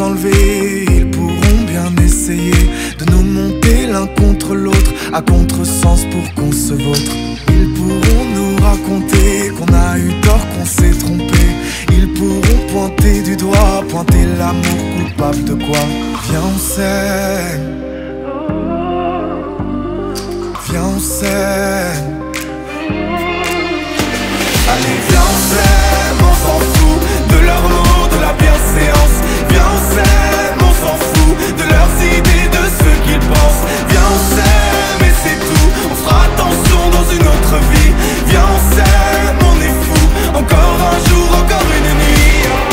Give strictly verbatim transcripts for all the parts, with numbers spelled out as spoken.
enlever. Ils pourront bien essayer de nous monter l'un contre l'autre à contresens pour qu'on se vautre. Ils pourront nous raconter qu'on a eu tort, qu'on s'est trompé. Ils pourront pointer du doigt, pointer l'amour coupable de quoi. Viens on s'aime, viens on s'aime. Allez viens on s'aime, on s'en fout de leurs mots, de la bienséance. Viens on s'aime, on s'en fout de leurs idées, de ce qu'ils pensent. Viens on s'aime et c'est tout, on fera attention dans une autre vie. Viens on s'aime, on est fou, encore un jour, encore une nuit.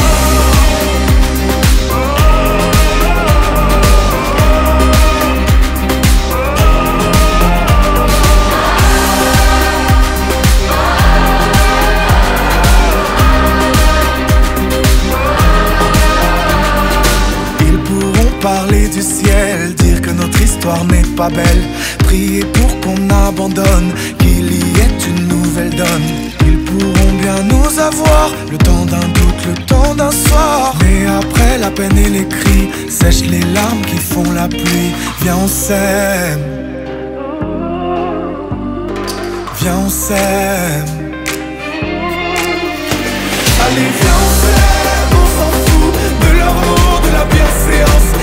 Parler du ciel, dire que notre histoire n'est pas belle, prier pour qu'on abandonne, qu'il y ait une nouvelle donne. Ils pourront bien nous avoir, le temps d'un doute, le temps d'un soir. Mais après la peine et les cris, sèchent les larmes qui font la pluie. Viens on s'aime, viens on s'aime. Allez viens on s'aime, on s'en fout de leurs mots, de la bienséance.